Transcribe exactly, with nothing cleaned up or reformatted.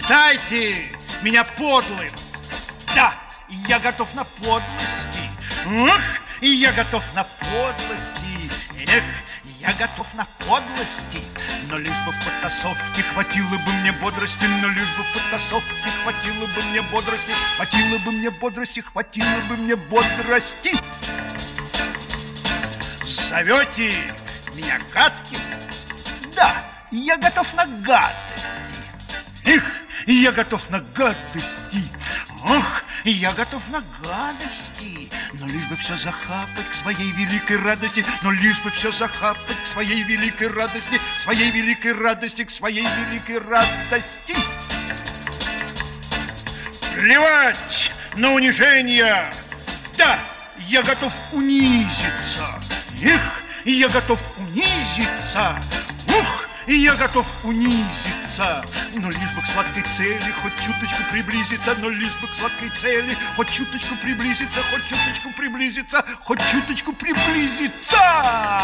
Считайте меня подлым. Да, я готов на подлости. Ох, я готов на подлости. Эх, я готов на подлости. Но лишь бы в потасовке хватило бы мне бодрости. Но лишь бы в потасовке хватило бы мне бодрости. Хватило бы мне бодрости, хватило бы мне бодрости. Зовете меня гадким? Да, я готов на гадости. Эх, я готов на гадости. Ох, я готов на гадости. Но лишь бы все захапать к своей великой радости. Но лишь бы все захапать к своей великой радости. К своей великой радости, к своей великой радости. Плевать на унижение. Да, я готов унизиться. Эх, я готов унизиться. Ух, я готов унизиться. Но лишь бы к сладкой цели хоть чуточку приблизиться. Но лишь бы к сладкой цели хоть чуточку приблизиться. Хоть чуточку приблизиться. Хоть чуточку приблизиться.